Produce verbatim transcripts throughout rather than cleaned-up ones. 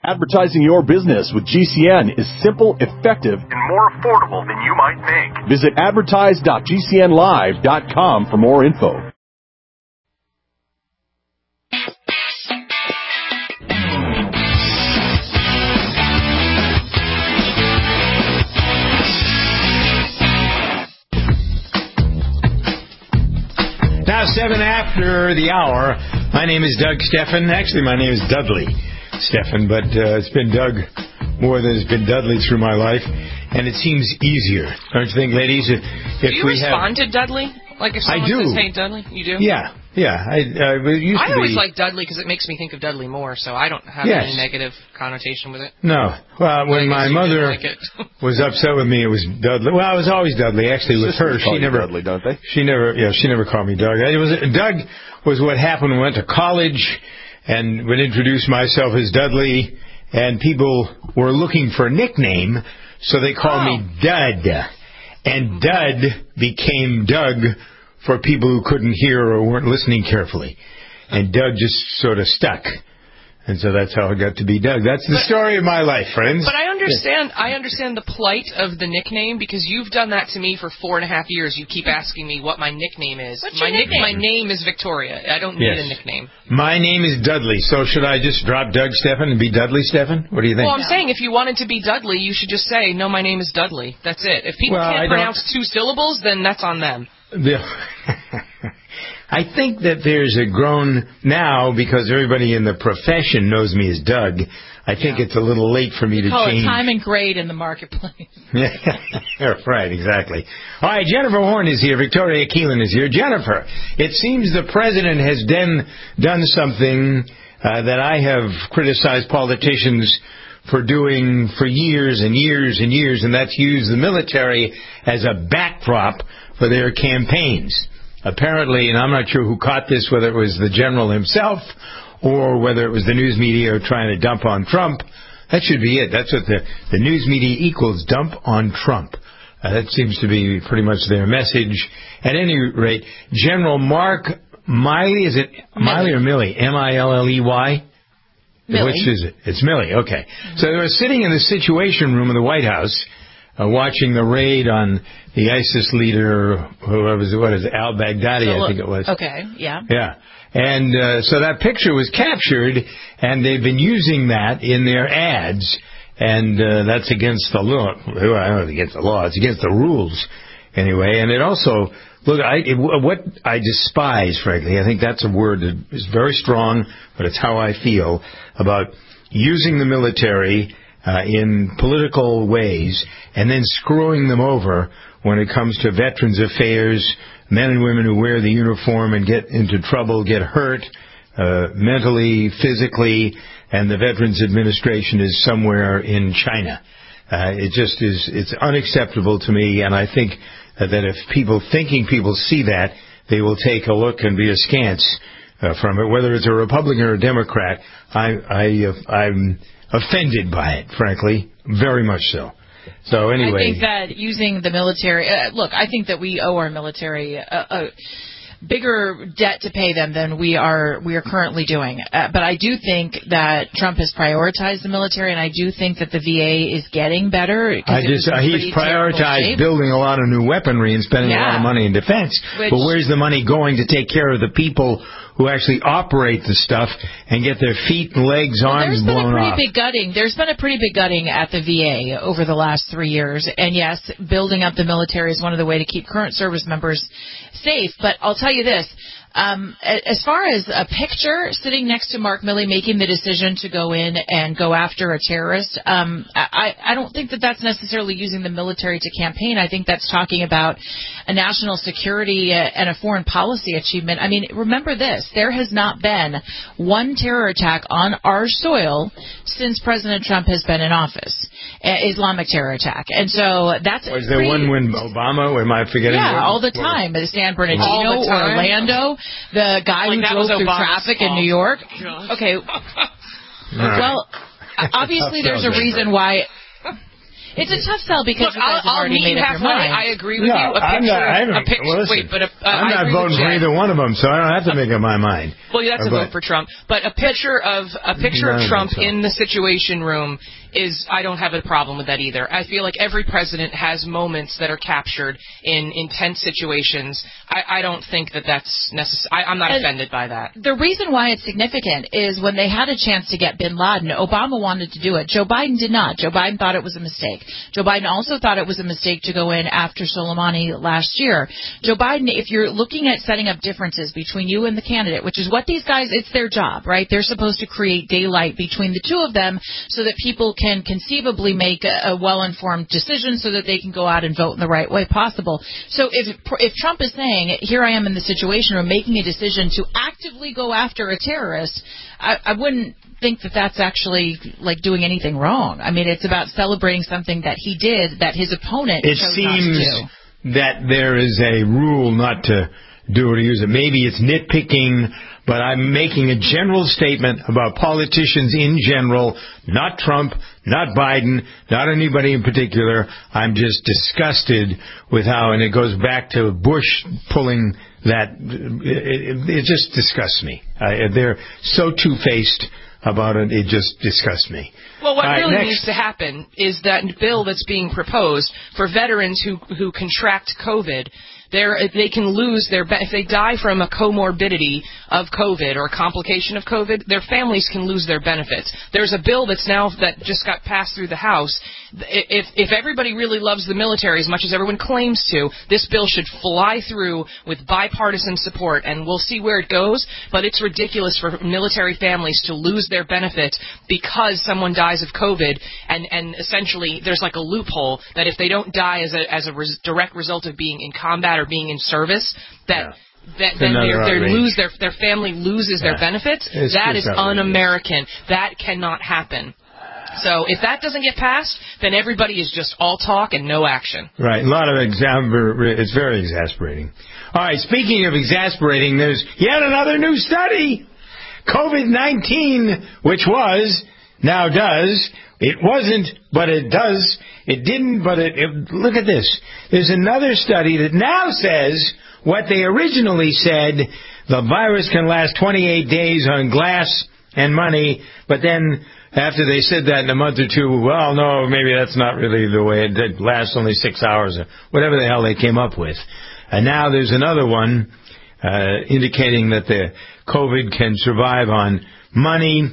Advertising your business with G C N is simple, effective, and more affordable than you might think. Visit advertise dot g c n live dot com for more info. Now, seven after the hour. My name is Doug Stephan. Actually, my name is Dudley Stephan, but uh, it's been Doug more than it's been Dudley through my life, and it seems easier. Don't you think, ladies? If do you we respond have... to Dudley? Like if someone I do. says, hey, Dudley, you do? Yeah, yeah. I, uh, it used I to always be... like Dudley because it makes me think of Dudley Moore, so I don't have yes. any negative connotation with it. No. Well, when my mother like was upset with me, it was Dudley. Well, it was always Dudley. Actually, with her, she never... Dudley, don't they? She never, yeah, she never called me Doug. It was Doug was what happened when I went to college and would introduce myself as Dudley, and people were looking for a nickname, so they called oh. me Dud. And Dud became Doug for people who couldn't hear or weren't listening carefully. And Doug just sort of stuck. And so that's how it got to be Doug. That's the but, story of my life, friends. But I understand I understand the plight of the nickname, because you've done that to me for four and a half years. You keep asking me what my nickname is. What's my your nickname? My name is Victoria. I don't need yes. a nickname. My name is Dudley. So should I just drop Doug Stephan and be Dudley Stephan? What do you think? Well, I'm no. saying if you wanted to be Dudley, you should just say, no, my name is Dudley. That's it. If people well, can't I pronounce don't... two syllables, then that's on them. The... I think that there's a grown now, because everybody in the profession knows me as Doug. I think yeah. it's a little late for me we to call change. It time and grade in the marketplace. Right, exactly. All right, Jennifer Horn is here. Victoria Keelan is here. Jennifer, it seems the president has done done something uh, that I have criticized politicians for doing for years and years and years, and that's use the military as a backdrop for their campaigns. Apparently, and I'm not sure who caught this, whether it was the general himself or whether it was the news media trying to dump on Trump. That should be it. That's what the, the news media equals, dump on Trump. Uh, that seems to be pretty much their message. At any rate, General Mark Milley, is it Milley or Milley? M I L L E Y? Milley. Which is it? It's Milley, okay. Mm-hmm. So they were sitting in the Situation Room of the White House, Uh, watching the raid on the ISIS leader, whoever was, what is it, al-Baghdadi, so, I think it was. Okay, yeah. Yeah. And uh, so that picture was captured, and they've been using that in their ads, and uh, that's against the law. Well, I don't know if it's against the law. It's against the rules, anyway. And it also, look, I, it, what I despise, frankly, I think that's a word that is very strong, but it's how I feel about using the military Uh, in political ways, and then screwing them over when it comes to Veterans Affairs, men and women who wear the uniform and get into trouble, get hurt uh, mentally, physically, and the Veterans Administration is somewhere in China. Uh, it just is, it's unacceptable to me, and I think uh, that if people, thinking people see that, they will take a look and be askance uh, from it. Whether it's a Republican or a Democrat, I, I, uh, I'm offended by it, frankly, very much so. So anyway, I think that using the military, uh, look, I think that we owe our military a, a bigger debt to pay them than we are we are currently doing. Uh, but I do think that Trump has prioritized the military, and I do think that the V A is getting better. I just, uh, he's prioritized building a lot of new weaponry and spending yeah. a lot of money in defense. Which, but where's the money going to take care of the people who actually operate the stuff and get their feet and legs, well, arms blown off? There's been a pretty off? big gutting. There's been a pretty big gutting at the V A over the last three years. And yes, building up the military is one of the ways to keep current service members safe. But I'll tell you this. Um, as far as a picture sitting next to Mark Milley making the decision to go in and go after a terrorist, um, I, I don't think that that's necessarily using the military to campaign. I think that's talking about a national security and a foreign policy achievement. I mean, remember this. There has not been one terror attack on our soil since President Trump has been in office, Islamic terror attack. And so that's... Was there one when Obama, or am I forgetting? Yeah, one? all the time. What? San Bernardino, Orlando, the guy like who drove through Obama's traffic fault. in New York. God. Okay. Right. Well, obviously there's a reason why... It's a tough sell because Look, you guys I'll, have already I'll meet made you up your halfway. mind. I agree with no, you. A I'm picture, not. I don't, a picture. well, listen, wait, but a, uh, I'm I not agree voting with for Jen. either one of them, so I don't have to make up my mind. Well, yeah, that's a But- vote for Trump. But a picture of a picture No, of Trump so. in the Situation Room is, I don't have a problem with that either. I feel like every president has moments that are captured in intense situations. I, I don't think that that's necessary. I'm not And offended by that. The reason why it's significant is when they had a chance to get bin Laden, Obama wanted to do it. Joe Biden did not. Joe Biden thought it was a mistake. Joe Biden also thought it was a mistake to go in after Soleimani last year. Joe Biden, if you're looking at setting up differences between you and the candidate, which is what these guys, it's their job, right? They're supposed to create daylight between the two of them so that people can conceivably make a, a well-informed decision so that they can go out and vote in the right way possible. So if if Trump is saying, here I am in the Situation Room making a decision to actively go after a terrorist, I, I wouldn't think that that's actually like doing anything wrong. I mean, it's about celebrating something that he did that his opponent It chose seems not to do. that there is a rule not to do or to use it. Maybe it's nitpicking, but I'm making a general statement about politicians in general, not Trump, not Biden, not anybody in particular. I'm just disgusted with how, and it goes back to Bush pulling that, it, it, it just disgusts me. Uh, they're so two-faced about it, it just disgusts me. Well, what right, really next. needs to happen is that bill that's being proposed for veterans who who contract COVID. They're, they can lose their, if they die from a comorbidity of COVID or a complication of COVID, their families can lose their benefits. There's a bill that's now, that just got passed through the House. If, if everybody really loves the military as much as everyone claims to, this bill should fly through with bipartisan support, and we'll see where it goes, but it's ridiculous for military families to lose their benefits because someone dies of COVID, and, and essentially there's like a loophole that if they don't die as a, as a res, direct result of being in combat or being in service, that yeah. that then they lose their their family loses yeah. their benefits. It's that is outrageous. un-American. That cannot happen. So if that doesn't get passed, then everybody is just all talk and no action. Right. A lot of exam. It's very exasperating. All right. Speaking of exasperating, there's yet another new study. COVID nineteen, which was, now does. It wasn't, but it does. It didn't, but it, it... Look at this. There's another study that now says what they originally said, the virus can last twenty-eight days on glass and money, but then after they said that in a month or two, well, no, maybe that's not really the way. It lasts only six hours or whatever the hell they came up with. And now there's another one uh, indicating that the COVID can survive on money,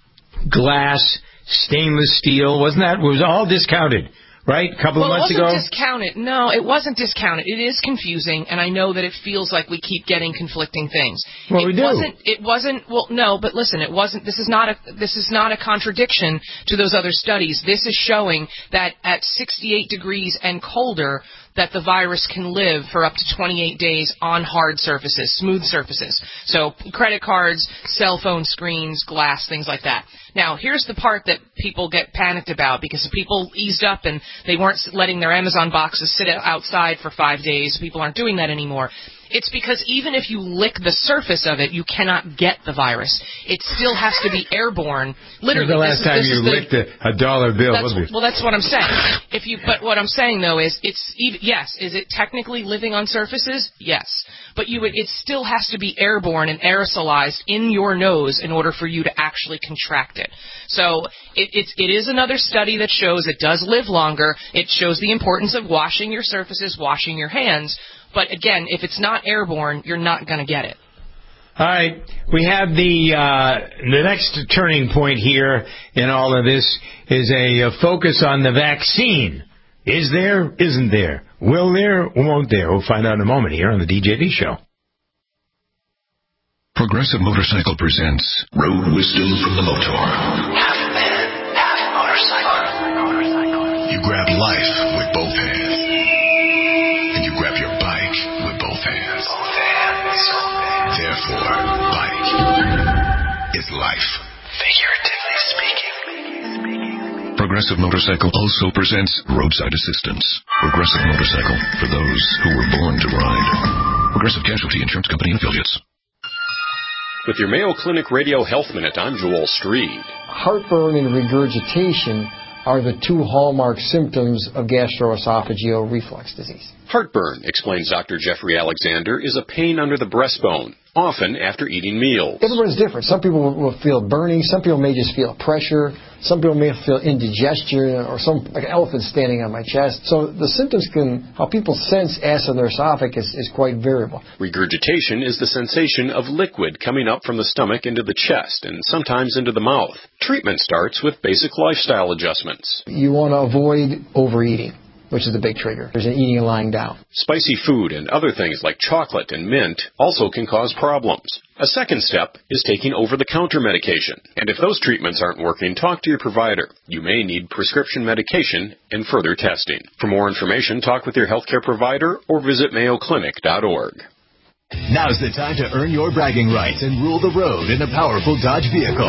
glass, stainless steel. Wasn't that? It was all discounted, right? A couple well, of months it ago? wasn't discounted. No, it wasn't discounted. It is confusing, and I know that it feels like we keep getting conflicting things. Well, it we do. Wasn't, it wasn't, well, no, but listen, it wasn't, this is not a, this is not a contradiction to those other studies. This is showing that at sixty-eight degrees and colder, that the virus can live for up to twenty-eight days on hard surfaces, smooth surfaces. So credit cards, cell phone screens, glass, things like that. Now, here's the part that people get panicked about because people eased up and they weren't letting their Amazon boxes sit outside for five days. People aren't doing that anymore. It's because even if you lick the surface of it, you cannot get the virus. It still has to be airborne. Literally, the last this is, time this you is the, licked a, a dollar bill. That's, well, that's what I'm saying. If you, but what I'm saying though is, it's even, yes. Is it technically living on surfaces? Yes, but you would. It still has to be airborne and aerosolized in your nose in order for you to actually contract it. So it, it's it is another study that shows it does live longer. It shows the importance of washing your surfaces, washing your hands. But again, if it's not airborne, you're not going to get it. All right. We have the uh, the next turning point here in all of this is a, a focus on the vaccine. Is there? Isn't there? Will there? Won't there? We'll find out in a moment here on the D J V Show. Progressive Motorcycle presents Road Wisdom from the Motor. Half man, half motorcycle. You grab life with both hands. And you grab your bike with both hands. Both hands. Therefore, bike is life. Figuratively speaking. Progressive Motorcycle also presents Roadside Assistance. Progressive Motorcycle for those who were born to ride. Progressive Casualty Insurance Company and Affiliates. With your Mayo Clinic Radio Health Minute, I'm Joel Streed. Heartburn and regurgitation are the two hallmark symptoms of gastroesophageal reflux disease. Heartburn, explains Doctor Jeffrey Alexander, is a pain under the breastbone, often after eating meals. Everyone's different. Some people will feel burning. Some people may just feel pressure. Some people may feel indigestion or some like an elephant standing on my chest. So the symptoms can, how people sense acid in their esophagus is quite variable. Regurgitation is the sensation of liquid coming up from the stomach into the chest and sometimes into the mouth. Treatment starts with basic lifestyle adjustments. You want to avoid overeating, which is the big trigger. There's an eating and lying down. Spicy food and other things like chocolate and mint also can cause problems. A second step is taking over-the-counter medication. And if those treatments aren't working, talk to your provider. You may need prescription medication and further testing. For more information, talk with your healthcare provider or visit mayo clinic dot org. Now's the time to earn your bragging rights and rule the road in a powerful Dodge vehicle.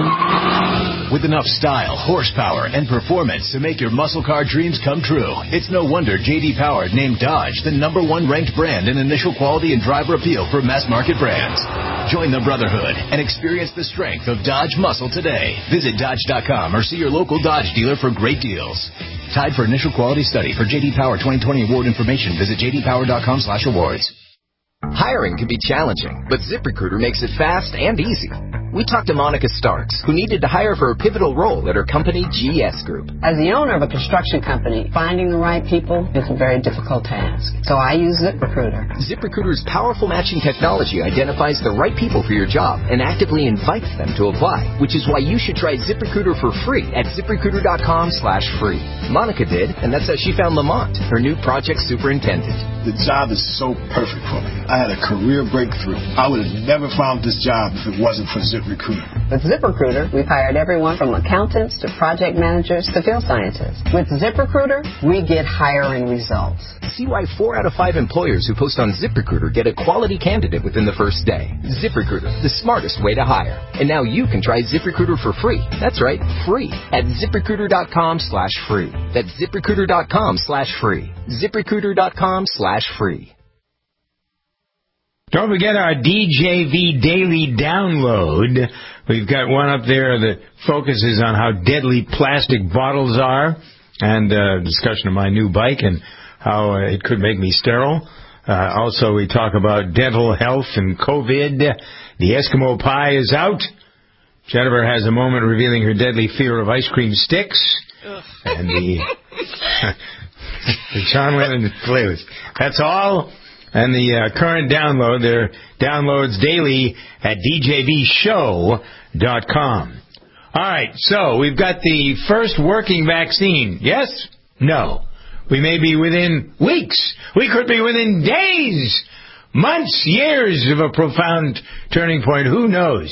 With enough style, horsepower, and performance to make your muscle car dreams come true, it's no wonder J D Power named Dodge the number one ranked brand in initial quality and driver appeal for mass market brands. Join the brotherhood and experience the strength of Dodge muscle today. Visit Dodge dot com or see your local Dodge dealer for great deals. Tied for initial quality study. For J D Power twenty twenty award information, visit j d power dot com slash awards. Hiring can be challenging, but ZipRecruiter makes it fast and easy. We talked to Monica Starks, who needed to hire for a pivotal role at her company, G S Group. As the owner of a construction company, finding the right people is a very difficult task. So I use ZipRecruiter. ZipRecruiter's powerful matching technology identifies the right people for your job and actively invites them to apply, which is why you should try ZipRecruiter for free at ziprecruiter dot com slash free. Monica did, and that's how she found Lamont, her new project superintendent. The job is so perfect for me. I had a career breakthrough. I would have never found this job if it wasn't for ZipRecruiter. With ZipRecruiter, we've hired everyone from accountants to project managers to field scientists. With ZipRecruiter, we get hiring results. See why four out of five employers who post on ZipRecruiter get a quality candidate within the first day. ZipRecruiter, the smartest way to hire. And now you can try ZipRecruiter for free. That's right, free at ziprecruiter dot com slash free. That's ziprecruiter dot com slash free. ziprecruiter dot com slash free. Don't forget our D J V daily download. We've got one up there that focuses on how deadly plastic bottles are, and a discussion of my new bike and how uh, it could make me sterile. Uh, also, we talk about dental health and COVID. The Eskimo pie is out. Jennifer has a moment revealing her deadly fear of ice cream sticks. Ugh. And the, the John Lennon playlist. That's all. And the uh, current download, they're downloads daily at d j v show dot com. All right, so we've got the first working vaccine. Yes? No. We may be within weeks. We could be within days, months, years of a profound turning point. Who knows?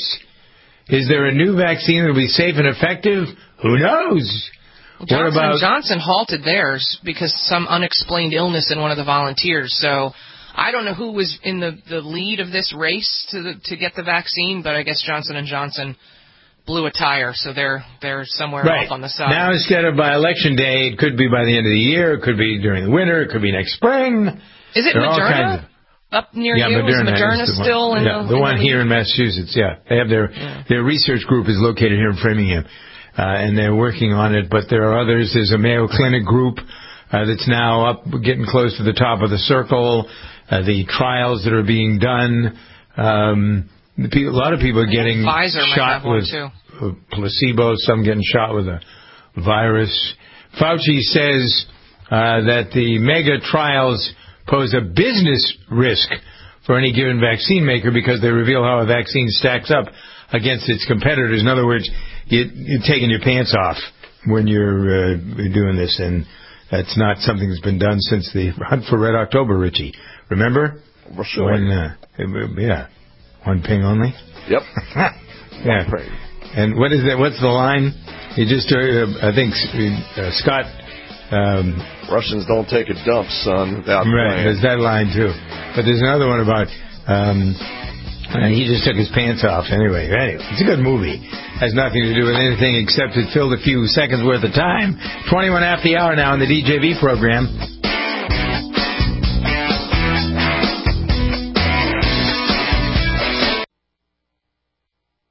Is there a new vaccine that will be safe and effective? Who knows? Well, Johnson what about and Johnson halted theirs because some unexplained illness in one of the volunteers. So I don't know who was in the, the lead of this race to the, to get the vaccine, but I guess Johnson and Johnson blew a tire, so they're they're somewhere right. off on the side. Now, instead of by election day, it could be by the end of the year, it could be during the winter, it could be next spring. Is it there Moderna? Up near yeah, you? Moderna Is Moderna is the still one, in yeah, the, the in one the here in Massachusetts? Yeah, they have their yeah. their research group is located here in Framingham, uh, and they're working on it. But there are others. There's a Mayo Clinic group uh, that's now up, getting close to the top of the circle. Uh, the trials that are being done. Um, the people, a lot of people are getting Pfizer shot might have with one too. placebo. Some getting shot with a virus. Fauci says uh, that the mega trials pose a business risk for any given vaccine maker because they reveal how a vaccine stacks up against its competitors. In other words, you, you're taking your pants off when you're uh, doing this, and that's not something that's been done since the Hunt for Red October, Richie. Remember? For sure. When, uh, it, yeah, one ping only. Yep. yeah. And what is that? What's the line? You just, uh, I think uh, Scott. Um, Russians don't take a dump, son. Without right. playing. There's that line too. But there's another one about. Um, and he just took his pants off. Anyway, anyway, it's a good movie. Has nothing to do with anything except it filled a few seconds worth of time. twenty-one after the hour now in the D J V program.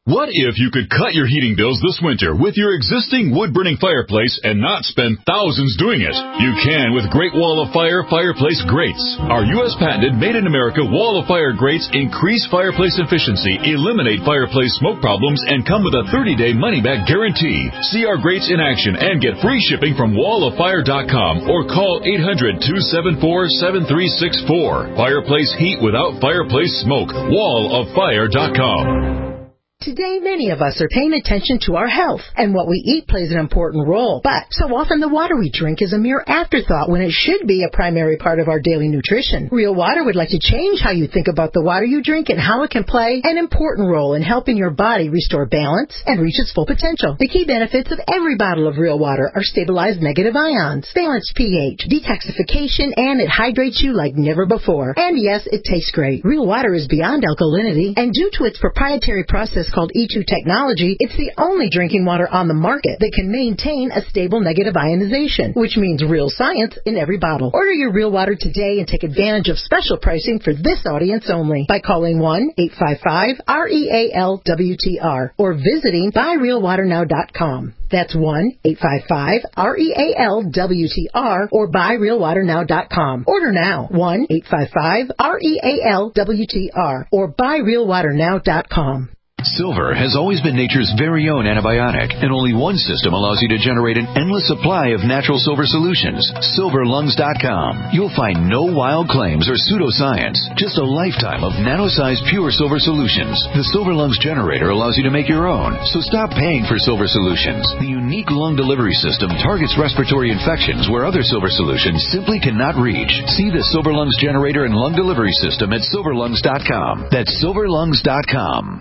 What if you could cut your heating bills this winter with your existing wood-burning fireplace and not spend thousands doing it? You can with Great Wall of Fire fireplace grates. Our U S patented made-in-America Wall of Fire grates increase fireplace efficiency, eliminate fireplace smoke problems, and come with a thirty-day money-back guarantee. See our grates in action and get free shipping from wall of fire dot com or call eight hundred, two seven four, seven three six four. Fireplace heat without fireplace smoke. wall of fire dot com. Today, many of us are paying attention to our health, and what we eat plays an important role. But so often the water we drink is a mere afterthought when it should be a primary part of our daily nutrition. Real Water would like to change how you think about the water you drink and how it can play an important role in helping your body restore balance and reach its full potential. The key benefits of every bottle of Real Water are stabilized negative ions, balanced pH, detoxification, and it hydrates you like never before. And yes, it tastes great. Real Water is beyond alkalinity, and due to its proprietary process called E two technology, it's the only drinking water on the market that can maintain a stable negative ionization, which means real science in every bottle. Order your Real Water today and take advantage of special pricing for this audience only by calling one eight five five R E A L W T R or visiting buy real water now dot com. That's one eight five five R E A L W T R or buy real water now dot com. Order now, one eight five five R E A L W T R or buy real water now dot com. Silver has always been nature's very own antibiotic, and only one system allows you to generate an endless supply of natural silver solutions. silver lungs dot com. You'll find no wild claims or pseudoscience, just a lifetime of nano-sized pure silver solutions. The Silver Lungs generator allows you to make your own, so stop paying for silver solutions. The unique lung delivery system targets respiratory infections where other silver solutions simply cannot reach. See the Silver Lungs generator and lung delivery system at silver lungs dot com. That's silver lungs dot com.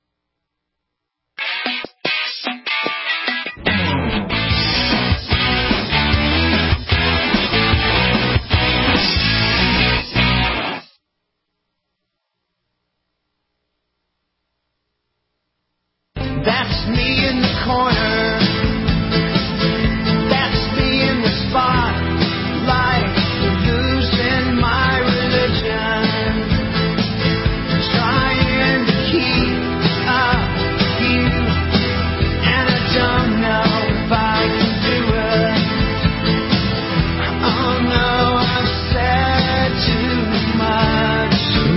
That's me in the corner. That's me in the spotlight, losing my religion, trying to keep up with you, and I don't know if I can do it. Oh no, I've said too much.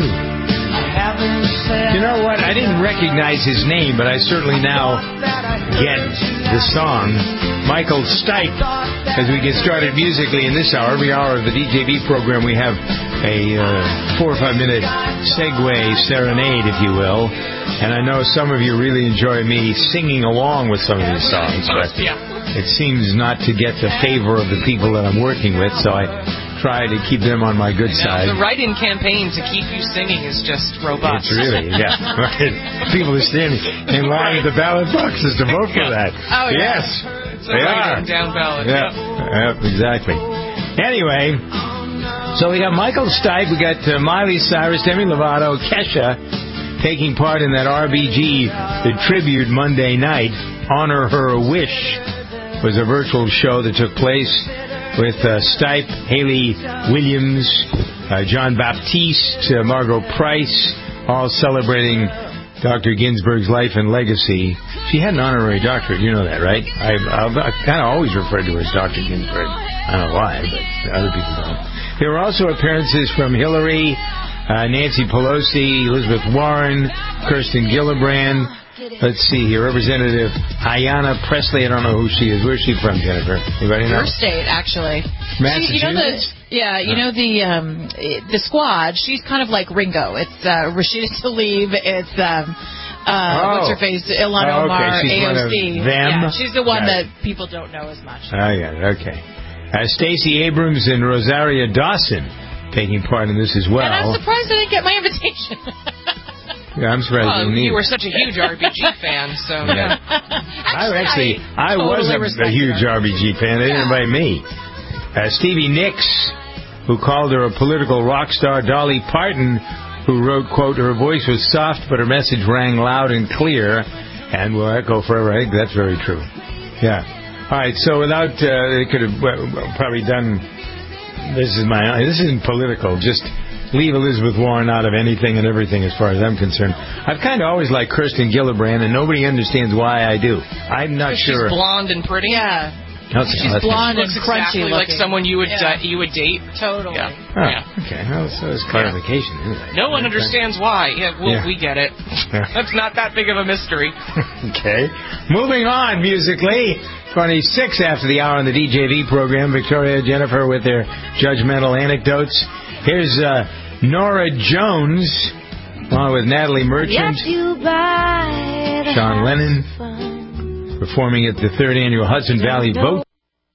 I haven't said. You know what? I didn't recognize his name, but I certainly now get the song. Michael Stipe. As we get started musically in this hour, every hour of the D J B program, we have a uh, four or five minute segue serenade, if you will. And I know some of you really enjoy me singing along with some of these songs, but it seems not to get the favor of the people that I'm working with, so I try to keep them on my good side. The write-in campaign to keep you singing is just robust. It's really, yeah. People are standing in line at the ballot boxes to vote for that. Oh, yeah. Yes, it's a they are. down ballot. Yeah. Yep, exactly. Anyway, so we got Michael Stipe, we got uh, Miley Cyrus, Demi Lovato, Kesha taking part in that R B G, the tribute Monday night. Honor Her Wish was a virtual show that took place with uh, Stipe, Haley Williams, uh, John Baptiste, uh, Margot Price, all celebrating Doctor Ginsburg's life and legacy. She had an honorary doctorate, you know that, right? I, I, I kind of always referred to her as Doctor Ginsburg. I don't know why, but other people don't. There were also appearances from Hillary, uh, Nancy Pelosi, Elizabeth Warren, Kirsten Gillibrand. Let's see here, Representative Ayanna Pressley. I don't know who she is. Where's she from, Jennifer? Anybody know? Her state, actually. Massachusetts? She, you know the, yeah, you know the um, the squad. She's kind of like Ringo. It's uh, Rashida Tlaib. It's um, uh, oh. what's her face? Ilhan oh, okay. Omar. She's A O C. One of them? Yeah, she's the one Got that it. people don't know as much. Oh yeah, okay. Uh, Stacey Abrams and Rosaria Dawson taking part in this as well. And I'm surprised I didn't get my invitation. Yeah, I'm surprised well, you, you were such a huge R B G fan, so yeah. actually, I actually, I, I totally was a, a huge R B G fan. They didn't invite me. Uh, Stevie Nicks, who called her a political rock star. Dolly Parton, who wrote, quote, her voice was soft, but her message rang loud and clear, and will echo forever. I think that's very true. Yeah. All right. So without, uh, they could have well, probably done. This is my. This isn't political. Just. leave Elizabeth Warren out of anything and everything as far as I'm concerned. I've kind of always liked Kirsten Gillibrand, and nobody understands why I do. I'm not sure. She's blonde and pretty. Yeah. That's, She's that's blonde and looks crunchy exactly like looking. someone you would Yeah. uh, you would date. Totally. Yeah. Oh, yeah. okay. Well, so there's clarification. Anyway. No one Okay. understands why. Yeah, well, Yeah. we get it. Yeah. That's not that big of a mystery. Okay. Moving on musically. twenty-six after the hour on the D J V program. Victoria, Jennifer with their judgmental anecdotes. Here's uh, Nora Jones along with Natalie Merchant, Sean Lennon, performing at the third annual Hudson Valley Boat.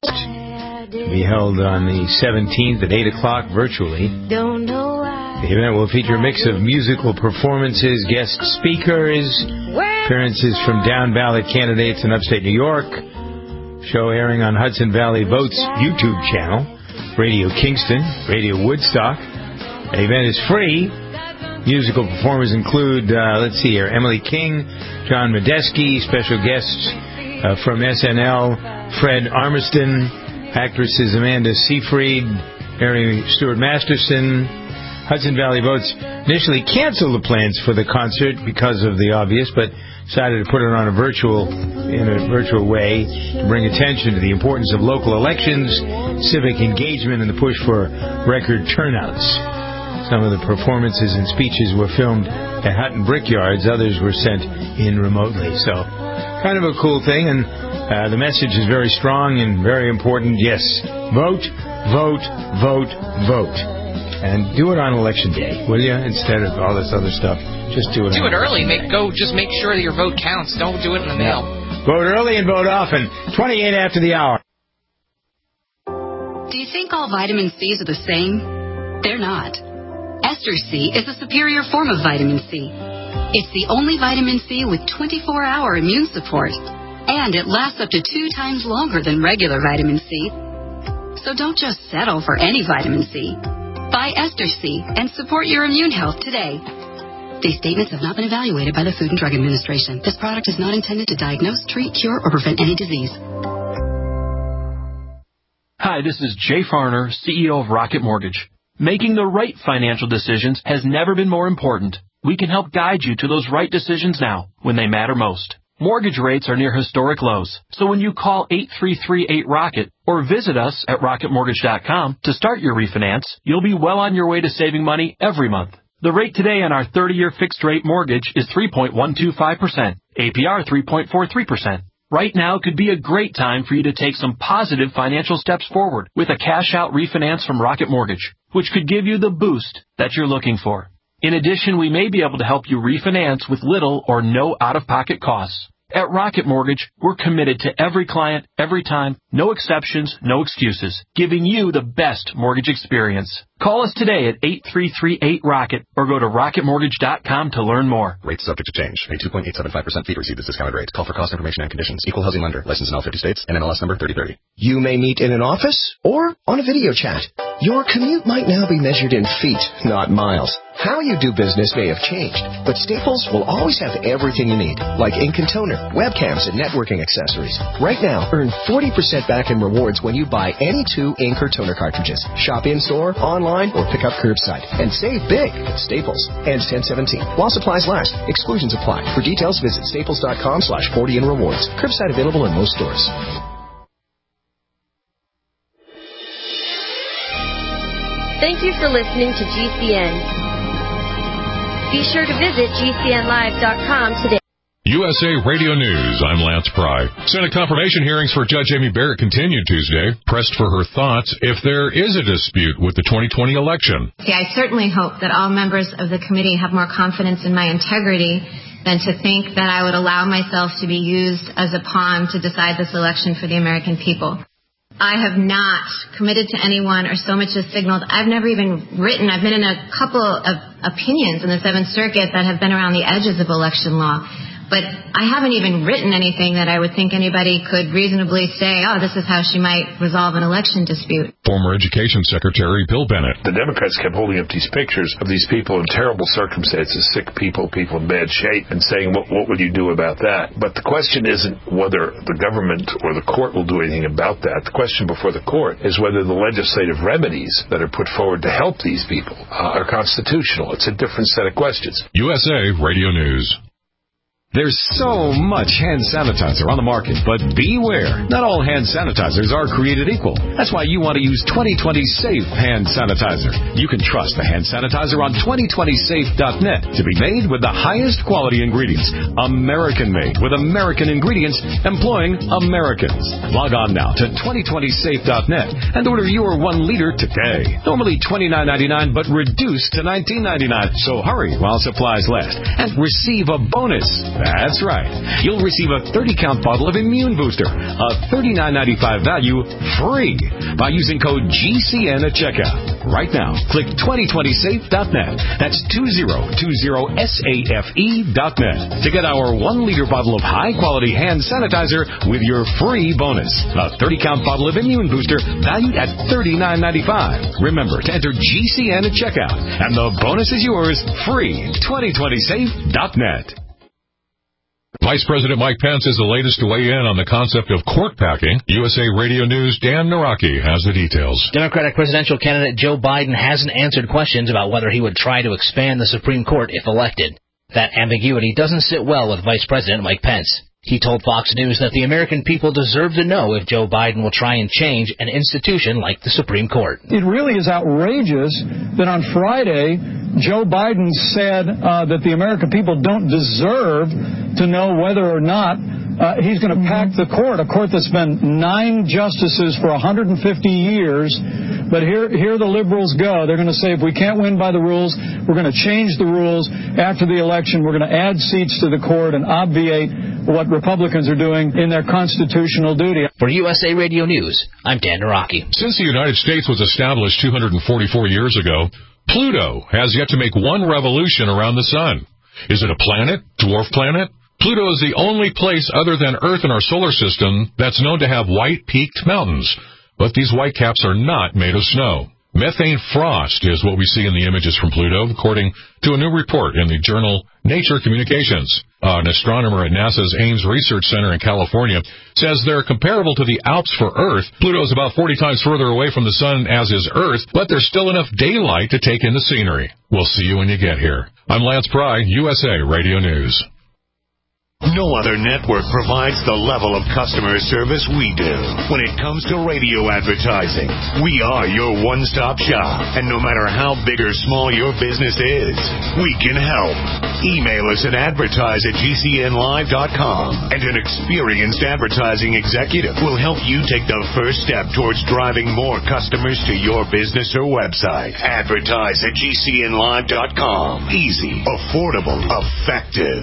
To be held on the seventeenth at eight o'clock virtually. The event will feature a mix of musical performances, guest speakers, appearances from down ballot candidates in upstate New York. Show airing on Hudson Valley Votes YouTube channel, Radio Kingston, Radio Woodstock. The event is free. Musical performers include, uh, let's see here, Emily King, John Medeski, special guests uh, from S N L, Fred Armiston, actresses Amanda Seyfried, Mary Stuart Masterson. Hudson Valley Votes initially canceled the plans for the concert because of the obvious, but decided to put it on a virtual, in a virtual way to bring attention to the importance of local elections, civic engagement, and the push for record turnouts. Some of the performances and speeches were filmed at Hutton Brickyards. Others were sent in remotely. So, kind of a cool thing. And uh, the message is very strong and very important. Yes, vote, vote, vote, vote. And do it on election day, will you? Instead of all this other stuff, just do it. Do on it early. Make go. Just make sure that your vote counts. Don't do it in the mail. Yeah. Vote early and vote often. twenty-eight after the hour. Do you think all vitamin C's are the same? They're not. Ester C is a superior form of vitamin C. It's the only vitamin C with twenty-four hour immune support, and it lasts up to two times longer than regular vitamin C. So don't just settle for any vitamin C. Buy Ester C and support your immune health today. These statements have not been evaluated by the Food and Drug Administration. This product is not intended to diagnose, treat, cure, or prevent any disease. Hi, this is Jay Farner, C E O of Rocket Mortgage. Making the right financial decisions has never been more important. We can help guide you to those right decisions now, when they matter most. Mortgage rates are near historic lows, so when you call eight three three eight ROCKET or visit us at rocket mortgage dot com to start your refinance, you'll be well on your way to saving money every month. The rate today on our thirty-year fixed-rate mortgage is three point one two five percent, A P R three point four three percent. Right now could be a great time for you to take some positive financial steps forward with a cash-out refinance from Rocket Mortgage, which could give you the boost that you're looking for. In addition, we may be able to help you refinance with little or no out-of-pocket costs. At Rocket Mortgage, we're committed to every client, every time, no exceptions, no excuses, giving you the best mortgage experience. Call us today at eight three three eight ROCKET or go to rocket mortgage dot com to learn more. Rates subject to change. A two point eight seven five percent fee to receive this discounted rate. Call for cost information and conditions. Equal housing lender. Licensed in all fifty states. N M L S number thirty thirty. You may meet in an office or on a video chat. Your commute might now be measured in feet, not miles. How you do business may have changed, but Staples will always have everything you need, like ink and toner, webcams, and networking accessories. Right now, earn forty percent back in rewards when you buy any two ink or toner cartridges. Shop in-store, online, or pick up curbside. And save big at Staples. Ends ten seventeen. While supplies last. Exclusions apply. For details, visit staples.com slash 40 in rewards. Curbside available in most stores. Thank you for listening to G C N. Be sure to visit G C N live dot com today. U S A Radio News, I'm Lance Pry. Senate confirmation hearings for Judge Amy Barrett continued Tuesday. Pressed for her thoughts if there is a dispute with the twenty twenty election. See, I certainly hope that all members of the committee have more confidence in my integrity than to think that I would allow myself to be used as a pawn to decide this election for the American people. I have not committed to anyone or so much as signaled. I've never even written. I've been in a couple of opinions in the Seventh Circuit that have been around the edges of election law. But I haven't even written anything that I would think anybody could reasonably say, oh, this is how she might resolve an election dispute. Former Education Secretary Bill Bennett. The Democrats kept holding up these pictures of these people in terrible circumstances, sick people, people in bad shape, and saying, what, what will you do about that? But the question isn't whether the government or the court will do anything about that. The question before the court is whether the legislative remedies that are put forward to help these people uh, are constitutional. It's a different set of questions. U S A Radio News. There's so much hand sanitizer on the market, but beware. Not all hand sanitizers are created equal. That's why you want to use twenty twenty Safe Hand Sanitizer. You can trust the hand sanitizer on twenty twenty safe dot net to be made with the highest quality ingredients. American-made with American ingredients employing Americans. Log on now to twenty twenty safe dot net and order your one liter today. Normally twenty-nine ninety-nine, but reduced to nineteen ninety-nine. So hurry while supplies last and receive a bonus. That's right. You'll receive a thirty count bottle of Immune Booster, a thirty-nine ninety-five value, free by using code G C N at checkout. Right now, click twenty twenty safe dot net. That's twenty twenty safe dot net to get our one liter bottle of high-quality hand sanitizer with your free bonus. A thirty count bottle of Immune Booster valued at thirty-nine ninety-five. Remember to enter G C N at checkout, and the bonus is yours free. twenty twenty safe dot net. Vice President Mike Pence is the latest to weigh in on the concept of court packing. U S A Radio News' Dan Naraki has the details. Democratic presidential candidate Joe Biden hasn't answered questions about whether he would try to expand the Supreme Court if elected. That ambiguity doesn't sit well with Vice President Mike Pence. He told Fox News that the American people deserve to know if Joe Biden will try and change an institution like the Supreme Court. It really is outrageous that on Friday, Joe Biden said uh, that the American people don't deserve to know whether or not uh, he's going to pack the court, a court that's been nine justices for one hundred fifty years. But here, here the liberals go. They're going to say if we can't win by the rules, we're going to change the rules after the election. We're going to add seats to the court and obviate what Republicans are doing in their constitutional duty. For U S A Radio News, I'm Dan Naraki. Since the United States was established two hundred forty-four years ago, Pluto has yet to make one revolution around the sun. Is it a planet? Dwarf planet? Pluto is the only place other than Earth in our solar system that's known to have white peaked mountains. But these white caps are not made of snow. Methane frost is what we see in the images from Pluto, according to a new report in the journal Nature Communications. Uh, an astronomer at NASA's Ames Research Center in California says they're comparable to the Alps for Earth. Pluto is about forty times further away from the sun as is Earth, but there's still enough daylight to take in the scenery. We'll see you when you get here. I'm Lance Pry, U S A Radio News. No other network provides the level of customer service we do when it comes to radio advertising. We are your one-stop shop, and no matter how big or small your business is, we can help. Email us at advertise at G C N live dot com, and an experienced advertising executive will help you take the first step towards driving more customers to your business or website. Advertise at G C N live dot com. Easy, affordable, effective.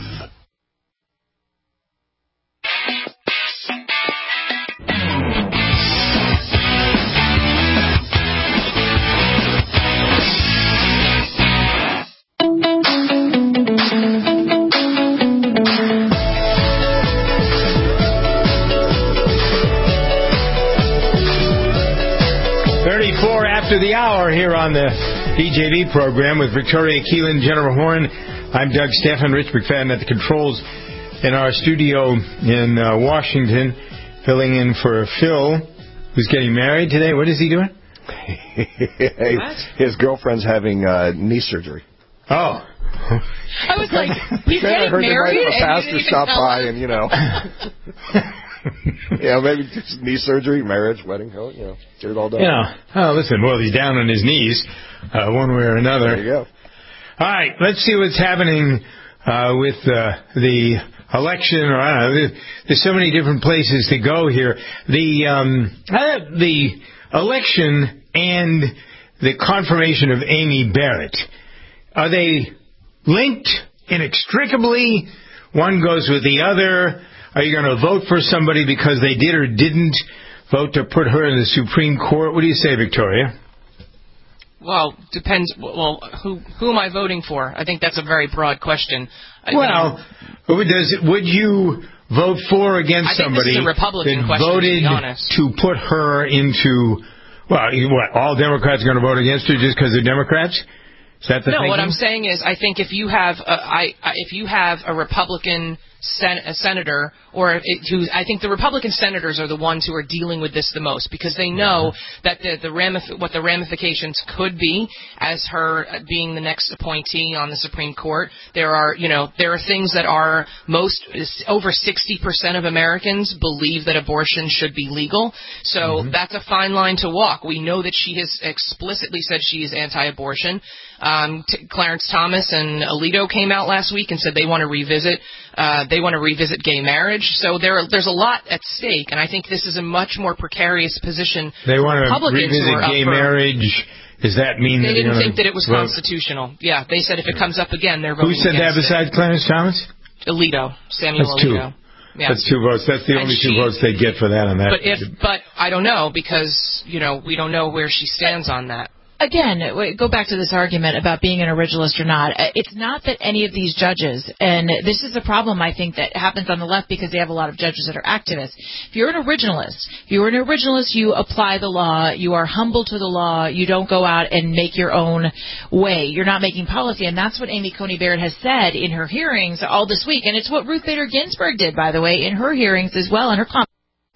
thirty-four after the hour here on the D J V program with Victoria Keelan, Jennifer Horn. I'm Doug Stephan, Rich McFadden at the controls in our studio in uh, Washington, filling in for Phil, who's getting married today. What is he doing? His girlfriend's having uh, knee surgery. Oh. I was like, he's getting heard married? The pastor stopped by and, you know. Yeah, maybe just knee surgery, marriage, wedding, oh, you know, get it all done. You know, oh, listen, well, he's down on his knees, uh, one way or another. There you go. All right, let's see what's happening uh, with uh, the election. Or I don't know, there's so many different places to go here. The um, uh, the election and the confirmation of Amy Barrett, are they linked inextricably? One goes with the other. Are you going to vote for somebody because they did or didn't vote to put her in the Supreme Court? What do you say, Victoria? Well, depends. Well, who who am I voting for? I think that's a very broad question. I, well, you know, does it, would you vote for or against I think somebody this is a Republican that question, voted to be honest. to put her into? Well, you- what? All Democrats are going to vote against her just because they're Democrats? Is that the no, thinking? what I'm saying is, I think if you have, a, I, I, if you have a Republican sen- a senator, or it, who, I think the Republican senators are the ones who are dealing with this the most because they know that the, the ramif- what the ramifications could be as her being the next appointee on the Supreme Court. There are, you know, there are things that are most over sixty percent of Americans believe that abortion should be legal. So mm-hmm. that's a fine line to walk. We know that she has explicitly said she is anti-abortion. Um, T- Clarence Thomas and Alito came out last week and said they want to revisit uh, they want to revisit gay marriage. So there are, there's a lot at stake, and I think this is a much more precarious position. They want to Republicans revisit gay for, marriage. Does that mean they that didn't think gonna, that it was well, constitutional? Yeah, they said if it comes up again, they're voting who said that against besides it. Clarence Thomas? Alito, Samuel That's two. Alito. Yeah. That's two votes. That's the And only she, two votes they get for that on that. But if, but I don't know because you know we don't know where she stands on that. Again, go back to this argument about being an originalist or not. It's not that any of these judges, and this is a problem I think that happens on the left because they have a lot of judges that are activists. If you're an originalist, if you're an originalist, you apply the law, you are humble to the law, you don't go out and make your own way. You're not making policy, and that's what Amy Coney Barrett has said in her hearings all this week, and it's what Ruth Bader Ginsburg did, by the way, in her hearings as well, in her comments.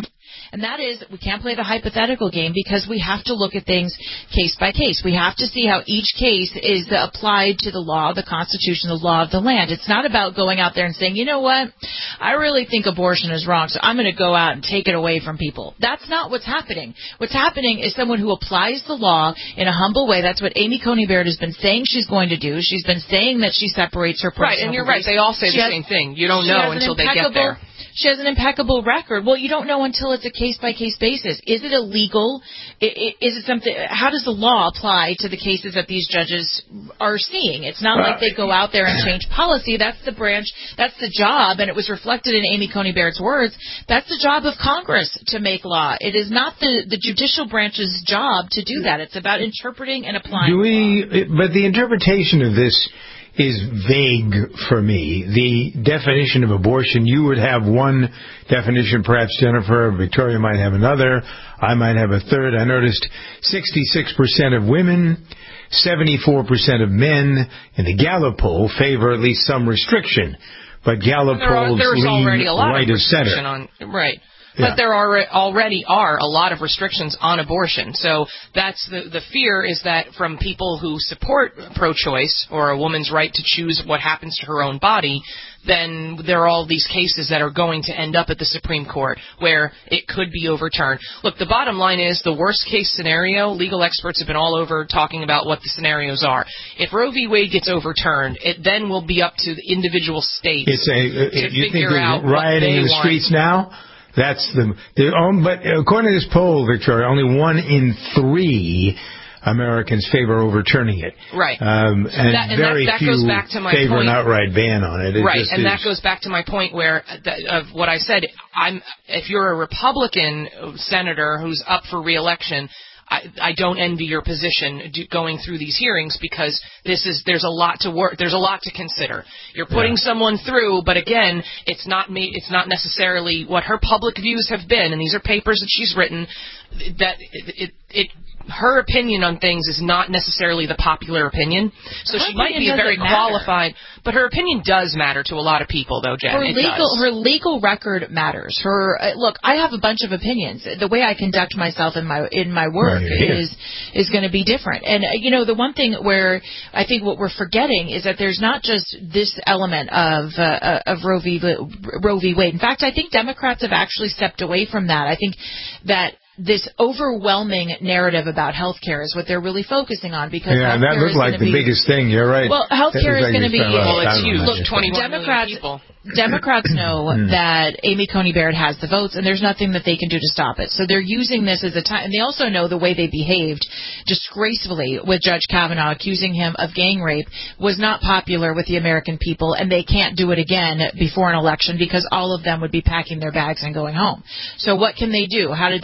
And that is, we can't play the hypothetical game because we have to look at things case by case. We have to see how each case is applied to the law, the Constitution, the law of the land. It's not about going out there and saying, you know what, I really think abortion is wrong, so I'm going to go out and take it away from people. That's not what's happening. What's happening is someone who applies the law in a humble way. That's what Amy Coney Barrett has been saying she's going to do. She's been saying that she separates her personal Right, and you're beliefs. right. They all say She the has, same thing. You don't know until they get there. She has an impeccable record. Well, you don't know until it's a case-by-case basis. Is it illegal? Is it something? How does the law apply to the cases that these judges are seeing? It's not like they go out there and change policy. That's the branch. That's the job, and it was reflected in Amy Coney Barrett's words. That's the job of Congress to make law. It is not the, the judicial branch's job to do that. It's about interpreting and applying. Do we? But the interpretation of this is vague for me. The definition of abortion, you would have one definition, perhaps Jennifer, Victoria might have another, I might have a third. I noticed sixty-six percent of women, seventy-four percent of men in the Gallup poll favor at least some restriction. But Gallup there are, polls there's lean already a lot right of of center. restriction on, right. Yeah. But there are already are a lot of restrictions on abortion. So that's the the fear is that from people who support pro-choice or a woman's right to choose what happens to her own body, then there are all these cases that are going to end up at the Supreme Court where it could be overturned. Look, the bottom line is the worst case scenario, legal experts have been all over talking about what the scenarios are. If Roe v. Wade gets overturned, it then will be up to the individual states It's a, to you think figure there's out rioting what they in the want. streets now? That's the, the um, but according to this poll, Victoria, only one in three Americans favor overturning it. Right. Um, and, that, and very that, that few goes back to my favor point. an outright ban on it. It right, just and is. that goes back to my point where th- of what I said. I'm if you're a Republican senator who's up for re-election, I, I don't envy your position do, going through these hearings because this is there's a lot to work. There's a lot to consider. You're putting yeah. someone through, but again, it's not me. It's not necessarily what her public views have been, and these are papers that she's written. That it, it, it her opinion on things is not necessarily the popular opinion. So her she might be a very qualified, but her opinion does matter to a lot of people, though, Jen. Her it legal, does. her legal record matters. Her uh, look, I have a bunch of opinions. The way I conduct myself in my in my work right, is is going to be different. And uh, you know, the one thing where I think what we're forgetting is that there's not just this element of uh, of Roe v. Roe v. Wade. In fact, I think Democrats have actually stepped away from that. I think that this overwhelming narrative about healthcare is what they're really focusing on because yeah, that looked like the be, biggest thing. You're right. Well, healthcare is going to be well, it's huge. Look, twenty-one Democrats, million people. Democrats know that Amy Coney Barrett has the votes, and there's nothing that they can do to stop it. So they're using this as a time, and they also know the way they behaved disgracefully with Judge Kavanaugh, accusing him of gang rape, was not popular with the American people, and they can't do it again before an election because all of them would be packing their bags and going home. So what can they do? How did they utilize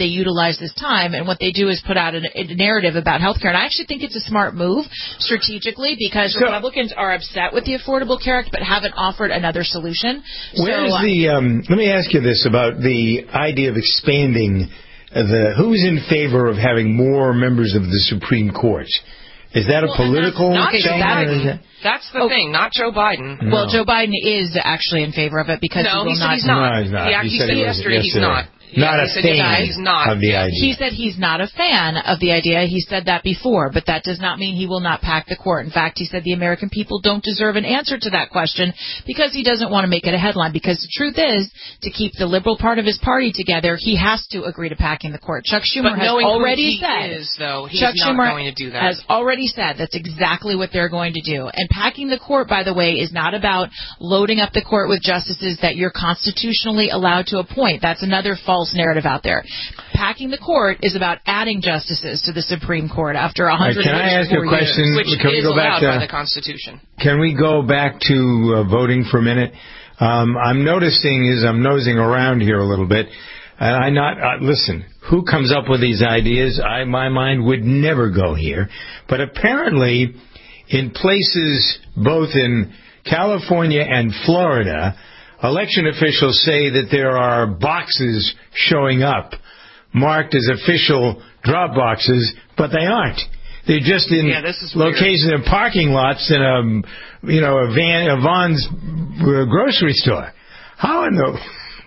utilize this time, and what they do is put out a, a narrative about health care. And I actually think it's a smart move strategically because So- Republicans are upset with the Affordable Care Act but haven't offered another solution. Where's so, the? Um, let me ask you this about the idea of expanding the. Who's in favor of having more members of the Supreme Court? Is that a Well, political not thing? Joe or is Biden. that- That's the thing, not Joe Biden. No. Well, Joe Biden is actually in favor of it because No, he will he said not. he's not. No, he's not. He, He he said said he wasn't yesterday he's yesterday. not. Not yeah, a he said fan he's not. of the idea. He said he's not a fan of the idea. He said that before, but that does not mean he will not pack the court. In fact, he said the American people don't deserve an answer to that question because he doesn't want to make it a headline. Because the truth is, to keep the liberal part of his party together, he has to agree to packing the court. Chuck Schumer But has knowing already who he said, is, though, he's Chuck not Schumer going to do that. has already said that's exactly what they're going to do. And packing the court, by the way, is not about loading up the court with justices that you're constitutionally allowed to appoint. That's another false narrative out there. Packing the court is about adding justices to the Supreme Court after one hundred Can I ask you a question? Which Can we is go back allowed to- by the Constitution. Can we go back to uh, voting for a minute? Um, I'm noticing as I'm nosing around here a little bit, and I not uh, listen. Who comes up with these ideas? I, my mind would never go here, but apparently, in places both in California and Florida, election officials say that there are boxes showing up marked as official drop boxes, but they aren't. They're just in Yeah, this is weird. locations in parking lots in a, you know, a van, a Vaughn's uh, grocery store. How in the?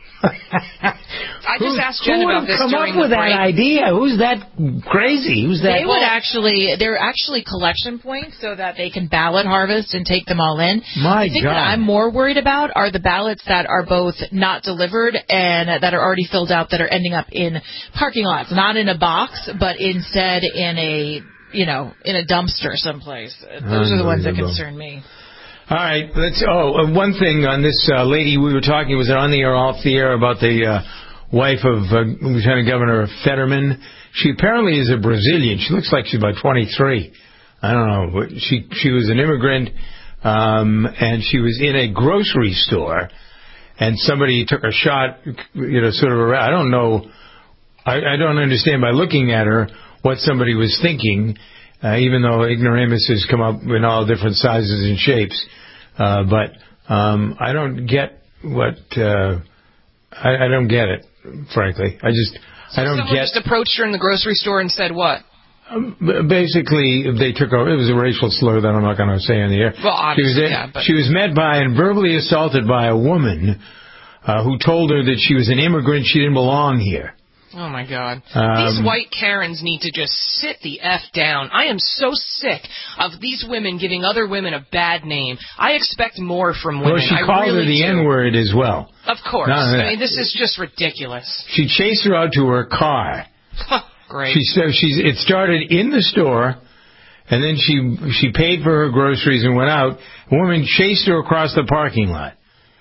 I just Who- asked Jen who about would this come during up with the that break. idea? Who's that crazy? Who's that? They would actually, they're actually collection points so that they can ballot harvest and take them all in. My the thing God. that I'm more worried about are the ballots that are both not delivered and that are already filled out that are ending up in parking lots, not in a box, but instead in a, you know, in a dumpster someplace. Those are the ones that Unbelievable. concern me. All right. Let's. Oh, uh, one thing on this uh, lady we were talking, was it on the air, off the air, about the uh, wife of uh, Lieutenant Governor Fetterman? She apparently is a Brazilian. She looks like she's about twenty-three. I don't know. But she she was an immigrant, um, and she was in a grocery store, and somebody took a shot. You know, sort of. Around. I don't know. I, I don't understand by looking at her what somebody was thinking. Uh, even though ignoramuses come up in all different sizes and shapes. Uh, but um, I don't get what, uh, I, I don't get it, frankly. I just, I don't Someone get. just approached her in the grocery store and said what? Um, b- basically, they took over. It was a racial slur that I'm not going to say on the air. Well, she was, obviously, yeah, but- she was met by and verbally assaulted by a woman uh, who told her that she was an immigrant. She didn't belong here. Oh, my God. Um, These white Karens need to just sit the F down. I am so sick of these women giving other women a bad name. I expect more from women. Well, she I called really her the do. N-word as well. Of course. None of that. I mean, this is just ridiculous. She chased her out to her car. Great. She so she's it started in the store, and then she she paid for her groceries and went out. A woman chased her across the parking lot.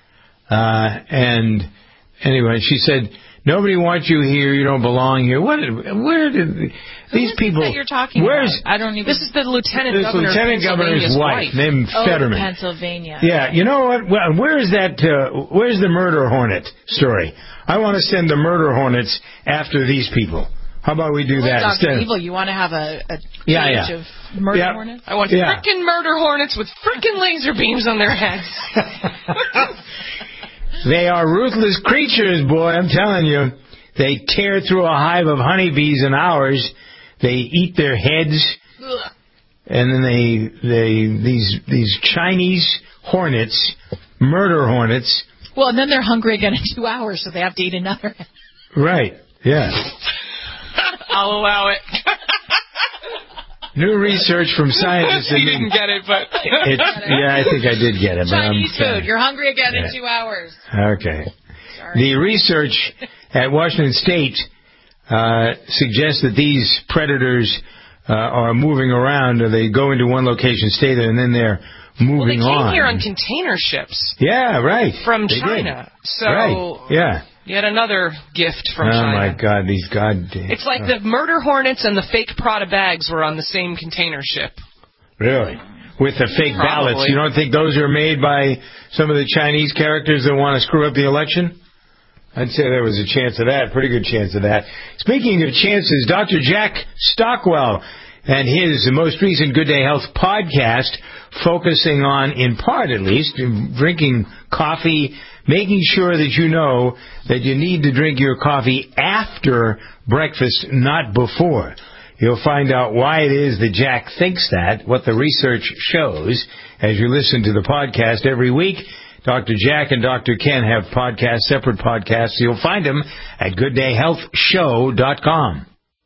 Uh, and anyway, she said, "Nobody wants you here. You don't belong here." What? Where did these people? That you're talking where's about? I don't even. This is the lieutenant this governor lieutenant of governor's Pennsylvania's wife, named oh, Fetterman? Pennsylvania. Yeah, you know what? Well, where is that? Uh, where's the murder hornet story? I want to send the murder hornets after these people. How about we do Well, that Doctor instead? Evil, you want to have a, a Yeah, cage yeah. of murder Yeah. hornets? I want Yeah. frickin' murder hornets with frickin' laser beams on their heads. They are ruthless creatures, boy. I'm telling you. They tear through a hive of honeybees in hours. They eat their heads, Ugh. and then they they these these Chinese hornets, murder hornets. Well, and then they're hungry again in two hours, so they have to eat another. Right? Yeah. I'll allow it. New research from scientists. You didn't get it, but... It, yeah, I think I did get it. But I'm Chinese sorry. food. You're hungry again Yeah. in two hours. Okay. The research at Washington State uh, suggests that these predators uh, are moving around. Or they go into one location, stay there, and then they're moving Well, they came on. here on container ships Yeah, right. from They did. China. So, Right. Yeah. yet another gift from oh China. my God, these goddamn. It's like the murder hornets and the fake Prada bags were on the same container ship. Really? With the fake Probably. ballots. You don't think those are made by some of the Chinese characters that want to screw up the election? I'd say there was a chance of that, pretty good chance of that. Speaking of chances, Doctor Jack Stockwell and his most recent Good Day Health podcast, focusing on, in part at least, drinking coffee, making sure that you know that you need to drink your coffee after breakfast, not before. You'll find out why it is that Jack thinks that, what the research shows, as you listen to the podcast every week. Doctor Jack and Doctor Ken have podcasts, separate podcasts. You'll find them at good day health show dot com.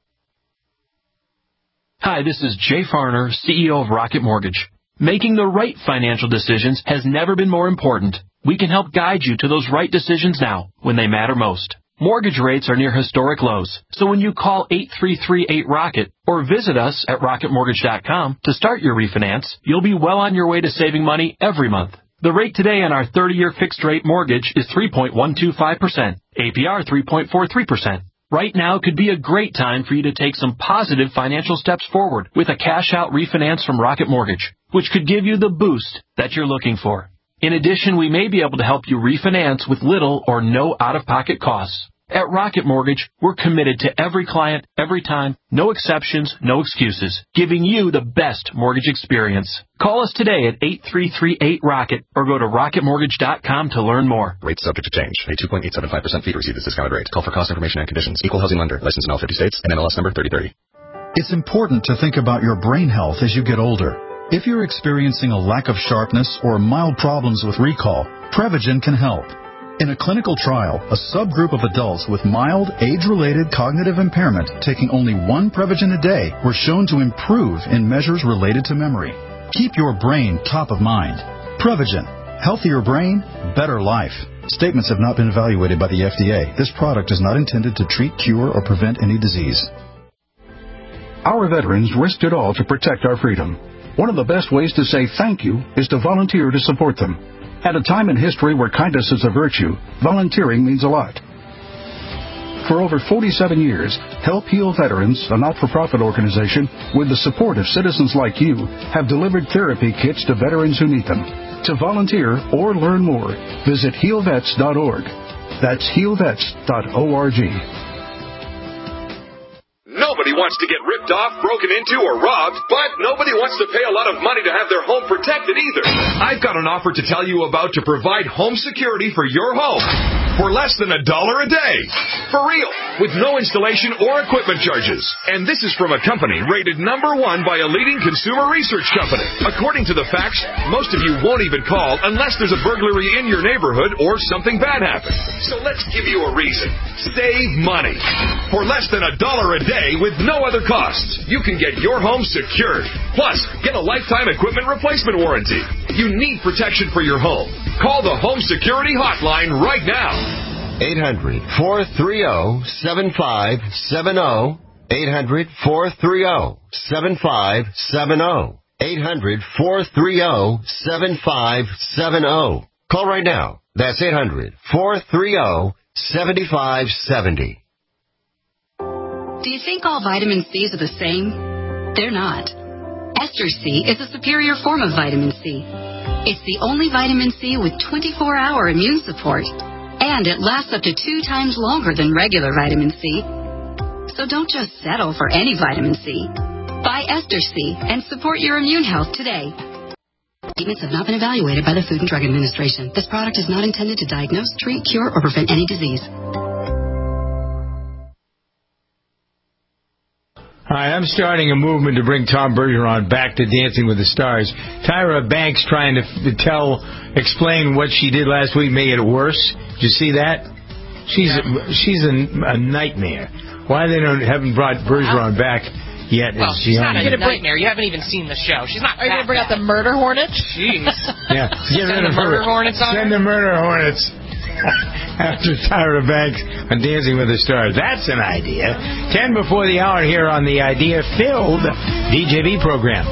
Hi, this is Jay Farner, C E O of Rocket Mortgage. Making the right financial decisions has never been more important. We can help guide you to those right decisions now, when they matter most. Mortgage rates are near historic lows, so when you call eight three three eight ROCKET or visit us at rocket mortgage dot com to start your refinance, you'll be well on your way to saving money every month. The rate today on our thirty-year fixed-rate mortgage is three point one two five percent, A P R three point four three percent. Right now could be a great time for you to take some positive financial steps forward with a cash-out refinance from Rocket Mortgage, which could give you the boost that you're looking for. In addition, we may be able to help you refinance with little or no out-of-pocket costs. At Rocket Mortgage, we're committed to every client, every time, no exceptions, no excuses, giving you the best mortgage experience. Call us today at eight three three eight ROCKET or go to rocket mortgage dot com to learn more. Rates subject to change. Pay two point eight seven five percent fee to receive this discounted rate. Call for cost information and conditions. Equal housing lender. Licensed in all fifty states and N M L S number thirty thirty. It's important to think about your brain health as you get older. If you're experiencing a lack of sharpness or mild problems with recall, Prevagen can help. In a clinical trial, a subgroup of adults with mild, age-related cognitive impairment taking only one Prevagen a day were shown to improve in measures related to memory. Keep your brain top of mind. Prevagen. Healthier brain, better life. Statements have not been evaluated by the F D A. This product is not intended to treat, cure, or prevent any disease. Our veterans risked it all to protect our freedom. One of the best ways to say thank you is to volunteer to support them. At a time in history where kindness is a virtue, volunteering means a lot. For over forty-seven years, Help Heal Veterans, a not-for-profit organization, with the support of citizens like you, have delivered therapy kits to veterans who need them. To volunteer or learn more, visit heal vets dot org. That's heal vets dot org. Nobody wants to get ripped off, broken into, or robbed, but nobody wants to pay a lot of money to have their home protected either. I've got an offer to tell you about to provide home security for your home for less than a dollar a day. For real, with no installation or equipment charges. And this is from a company rated number one by a leading consumer research company. According to the facts, most of you won't even call unless there's a burglary in your neighborhood or something bad happens. So let's give you a reason. Save money. For less than a dollar a day with no other costs, you can get your home secured. Plus, get a lifetime equipment replacement warranty. You need protection for your home. Call the Home Security Hotline right now. eight hundred, four three zero, seven five seven zero. eight hundred, four three zero, seven five seven zero. eight hundred, four three zero, seven five seven zero. Call right now. That's eight hundred, four three zero, seven five seven zero. Do you think all vitamin C's are the same? They're not. Ester C is a superior form of vitamin C. It's the only vitamin C with twenty-four hour immune support, and it lasts up to two times longer than regular vitamin C. So don't just settle for any vitamin C. Buy Ester C and support your immune health today. Statements have not been evaluated by the Food and Drug Administration. This product is not intended to diagnose, treat, cure, or prevent any disease. Hi, I'm starting a movement to bring Tom Bergeron back to Dancing with the Stars. Tyra Banks trying to f- tell, explain what she did last week, make it worse. Did you see that? She's yeah. a, she's a, a nightmare. Why they don't haven't brought Bergeron back yet? Well, is she's not beyond a me. nightmare. You haven't even seen the show. She's not. Are you going to bring out the murder hornets? Jeez. Yeah, get Send rid the of murder her. hornets on Send her? the murder hornets. After Tyra Banks on Dancing with the Stars. That's an idea. Ten before the hour here on the idea-filled D J V program.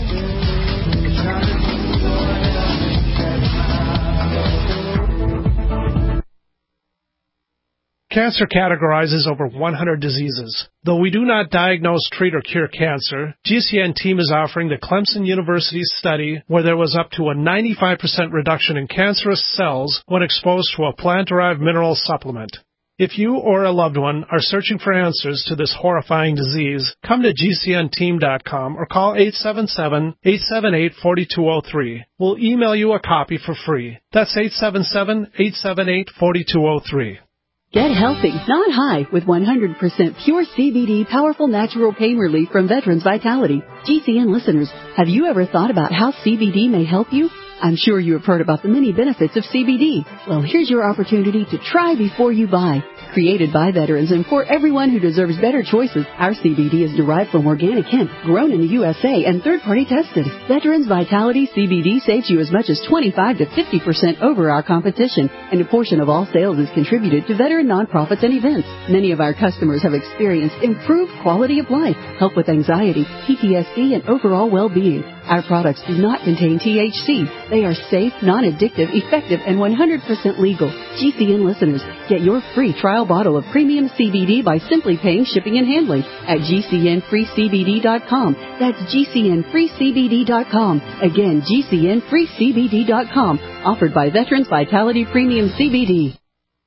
Cancer categorizes over one hundred diseases. Though we do not diagnose, treat, or cure cancer, G C N team is offering the Clemson University study where there was up to a ninety-five percent reduction in cancerous cells when exposed to a plant-derived mineral supplement. If you or a loved one are searching for answers to this horrifying disease, come to G C N team dot com or call eight seven seven, eight seven eight, four two zero three. We'll email you a copy for free. That's eight seven seven, eight seven eight, four two zero three. Get healthy, not high, with one hundred percent pure C B D powerful natural pain relief from Veterans Vitality. G C N listeners, have you ever thought about how C B D may help you? I'm sure you have heard about the many benefits of C B D. Well, here's your opportunity to try before you buy. Created by veterans and for everyone who deserves better choices, our C B D is derived from organic hemp, grown in the U S A and third-party tested. Veterans Vitality C B D saves you as much as twenty-five to fifty percent over our competition, and a portion of all sales is contributed to veteran nonprofits and events. Many of our customers have experienced improved quality of life, help with anxiety, P T S D, and overall well-being. Our products do not contain T H C. They are safe, non-addictive, effective, and one hundred percent legal. G C N listeners, get your free trial bottle of premium C B D by simply paying shipping and handling at G C N free C B D dot com. That's G C N free C B D dot com. Again, G C N free C B D dot com. Offered by Veterans Vitality Premium C B D.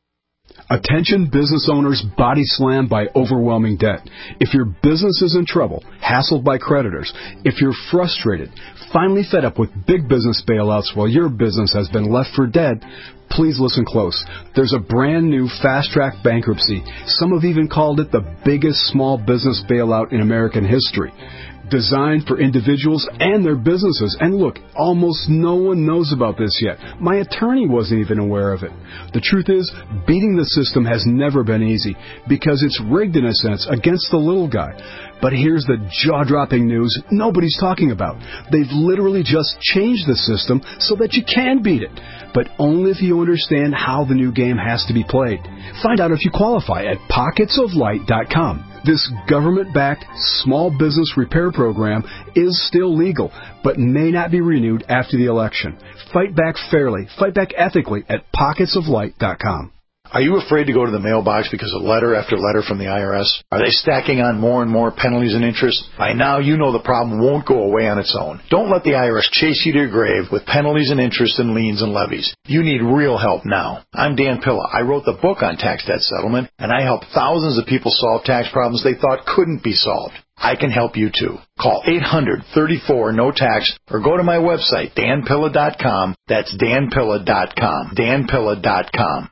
Attention business owners body slammed by overwhelming debt. If your business is in trouble, hassled by creditors, if you're frustrated, finally fed up with big business bailouts while your business has been left for dead, please listen close. There's a brand new fast-track bankruptcy. Some have even called it the biggest small business bailout in American history. Designed for individuals and their businesses. And look, almost no one knows about this yet. My attorney wasn't even aware of it. The truth is, beating the system has never been easy because it's rigged in a sense against the little guy. But here's the jaw-dropping news nobody's talking about. They've literally just changed the system so that you can beat it, but only if you understand how the new game has to be played. Find out if you qualify at pockets of light dot com. This government-backed small business repair program is still legal, but may not be renewed after the election. Fight back fairly, fight back ethically at pockets of light dot com. Are you afraid to go to the mailbox because of letter after letter from the I R S? Are they stacking on more and more penalties and interest? By now, you know the problem won't go away on its own. Don't let the I R S chase you to your grave with penalties and interest and liens and levies. You need real help now. I'm Dan Pilla. I wrote the book on tax debt settlement, and I help thousands of people solve tax problems they thought couldn't be solved. I can help you too. Call eight hundred, thirty-four, no tax or go to my website, dan pilla dot com. That's dan pilla dot com. dan pilla dot com.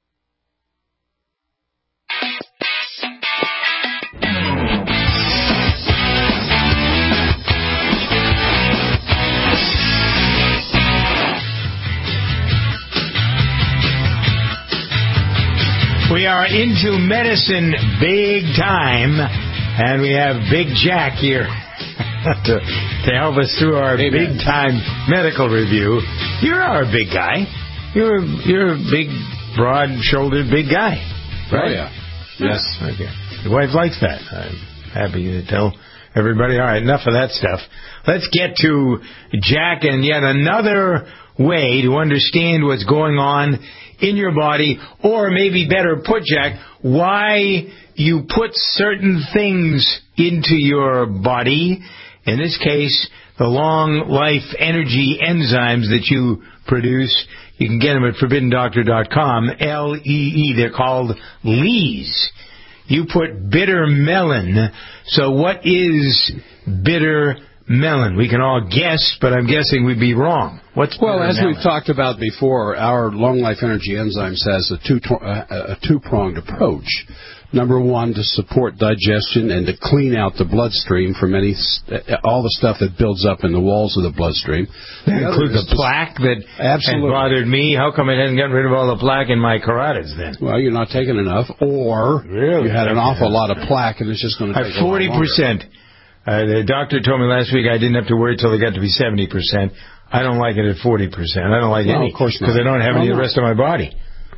We are into medicine big time, and we have Big Jack here to, to help us through our Amen. Big time medical review. You're our big guy. You're you're a big, broad-shouldered big guy, right? Oh, yeah. Yes. Okay. Your wife likes that. I'm happy to tell everybody. All right, enough of that stuff. Let's get to Jack and yet another way to understand what's going on in your body, or maybe better put, Jack, why you put certain things into your body. In this case, the long life energy enzymes that you produce. You can get them at forbidden doctor dot com, L E E. They're called L E Es. You put bitter melon. So what is bitter melon? We can all guess, but I'm guessing we'd be wrong. What's well, as melon? We've talked about before, our long life energy enzymes has a two uh, a two pronged approach. Number one, to support digestion and to clean out the bloodstream from any all the stuff that builds up in the walls of the bloodstream. That includes the plaque that absolutely. had bothered me. How come it hasn't gotten rid of all the plaque in my carotids then? Well, you're not taking enough, or really? You had an awful lot of plaque, and it's just going to take forty percent. Uh, the doctor told me last week I didn't have to worry till it got to be seventy percent. I don't like it at forty percent. I don't like well, any, of course not, because I don't have well, any of the rest of my body.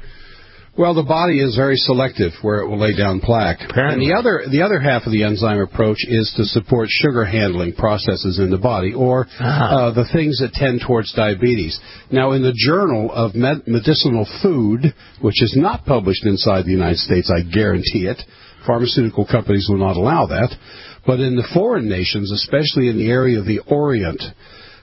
Well, the body is very selective where it will lay down plaque. Apparently. And the other the other half of the enzyme approach is to support sugar handling processes in the body, or ah. uh, the things that tend towards diabetes. Now, in the Journal of Med- Medicinal Food, which is not published inside the United States, I guarantee it, pharmaceutical companies will not allow that, but in the foreign nations, especially in the area of the Orient,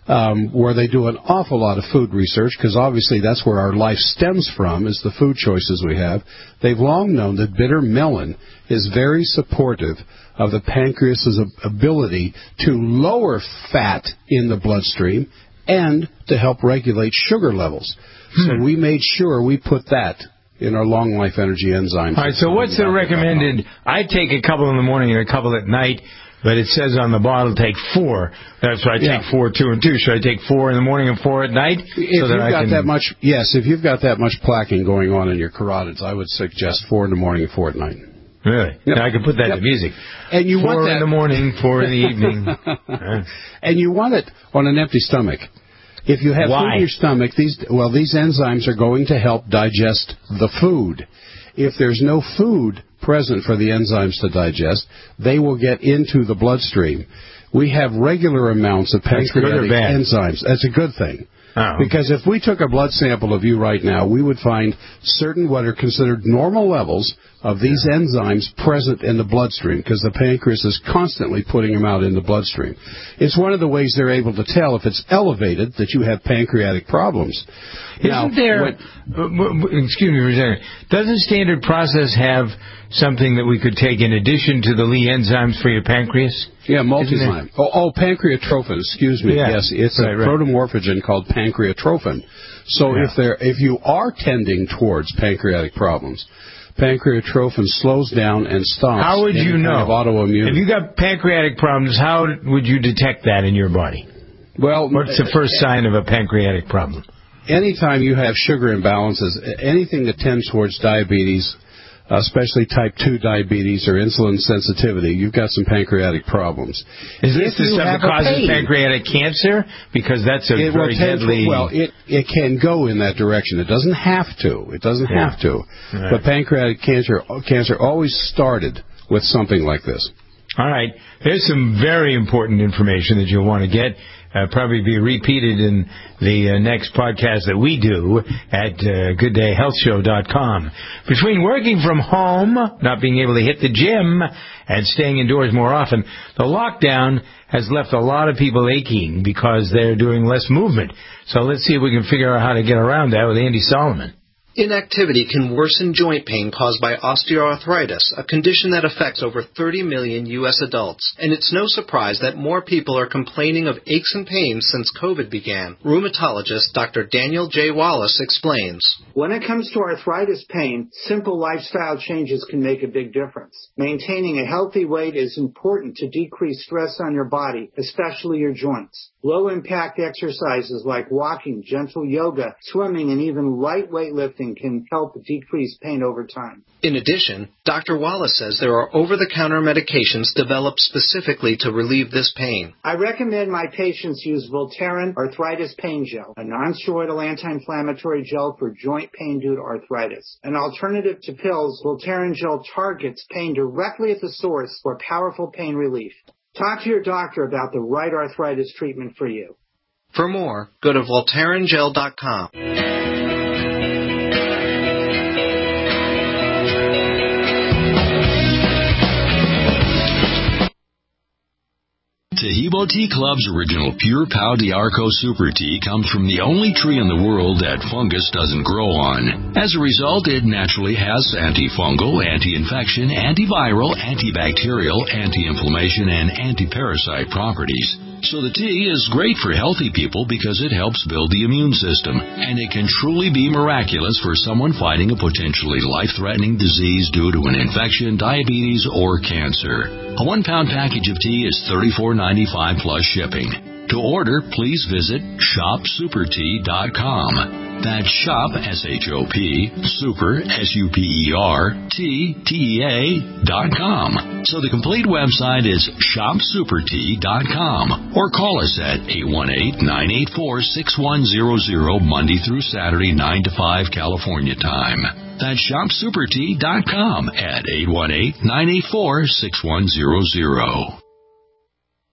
um, where they do an awful lot of food research, because obviously that's where our life stems from, is the food choices we have. They've long known that bitter melon is very supportive of the pancreas's ability to lower fat in the bloodstream and to help regulate sugar levels. Hmm. So we made sure we put that in our long life energy enzymes. All right, so what's the recommended? I take a couple in the morning and a couple at night, but it says on the bottle take four. That's why I take yeah. four, two, and two. Should I take four in the morning and four at night? If so that you've I got can... that much, yes, if you've got that much plaquing going on in your carotids, I would suggest four in the morning and four at night. Really? Yep. Now I can put that yep. to music. And you four want that in the morning, four in the evening. uh. And you want it on an empty stomach. If you have Why? food in your stomach, these well, these enzymes are going to help digest the food. If there's no food present for the enzymes to digest, they will get into the bloodstream. We have regular amounts of pancreatic enzymes. That's a good thing. Oh. Because if we took a blood sample of you right now, we would find certain what are considered normal levels of these yeah. enzymes present in the bloodstream, because the pancreas is constantly putting them out in the bloodstream. It's one of the ways they're able to tell if it's elevated that you have pancreatic problems. Isn't now, there, what, excuse me for a second, doesn't Standard Process have something that we could take in addition to the Lee enzymes for your pancreas? Yeah, multizyme. Oh, oh, pancreatrophin, excuse me. Yeah. Yes, it's right, a right. protomorphogen called pancreatrophin. So yeah. if there, if you are tending towards pancreatic problems, pancreatrophin slows down and stops. How would you know? Kind of autoimmune. If you got pancreatic problems, how would you detect that in your body? Well, what's the first sign of a pancreatic problem? Anytime you have sugar imbalances, anything that tends towards diabetes, especially type two diabetes or insulin sensitivity, you've got some pancreatic problems. Is this the stuff that causes pancreatic cancer? Because that's a it very deadly... To, well, it, it can go in that direction. It doesn't have to. It doesn't yeah. have to. Right. But pancreatic cancer, cancer always started with something like this. All right. There's some very important information that you'll want to get. Uh, probably be repeated in the uh, next podcast that we do at uh, good day health show dot com. Between working from home, not being able to hit the gym, and staying indoors more often, the lockdown has left a lot of people aching because they're doing less movement. So let's see if we can figure out how to get around that with Andy Solomon. Inactivity can worsen joint pain caused by osteoarthritis, a condition that affects over thirty million U S adults. And it's no surprise that more people are complaining of aches and pains since COVID began. Rheumatologist Doctor Daniel J. Wallace explains. When it comes to arthritis pain, simple lifestyle changes can make a big difference. Maintaining a healthy weight is important to decrease stress on your body, especially your joints. Low-impact exercises like walking, gentle yoga, swimming, and even light weightlifting can help decrease pain over time. In addition, Doctor Wallace says there are over-the-counter medications developed specifically to relieve this pain. I recommend my patients use Voltaren Arthritis Pain Gel, a non-steroidal anti-inflammatory gel for joint pain due to arthritis. An alternative to pills, Voltaren Gel targets pain directly at the source for powerful pain relief. Talk to your doctor about the right arthritis treatment for you. For more, go to Voltaren Gel dot com. Tahibo Tea Club's original Pure Pau d'Arco Super Tea comes from the only tree in the world that fungus doesn't grow on. As a result, it naturally has antifungal, anti-infection, antiviral, antibacterial, anti-inflammation, and anti-parasite properties. So the tea is great for healthy people because it helps build the immune system, and it can truly be miraculous for someone fighting a potentially life-threatening disease due to an infection, diabetes, or cancer. A one-pound package of tea is thirty-four ninety-five plus shipping. To order, please visit shop super tea dot com. That's shop, S H O P, super, S U P E R, T, T E A, dot com. So the complete website is shop super tea dot com. Or call us at eight one eight, nine eight four, six one zero zero, Monday through Saturday, nine to five, California time. That's shop super tea dot com at eight one eight, nine eight four, six one zero zero.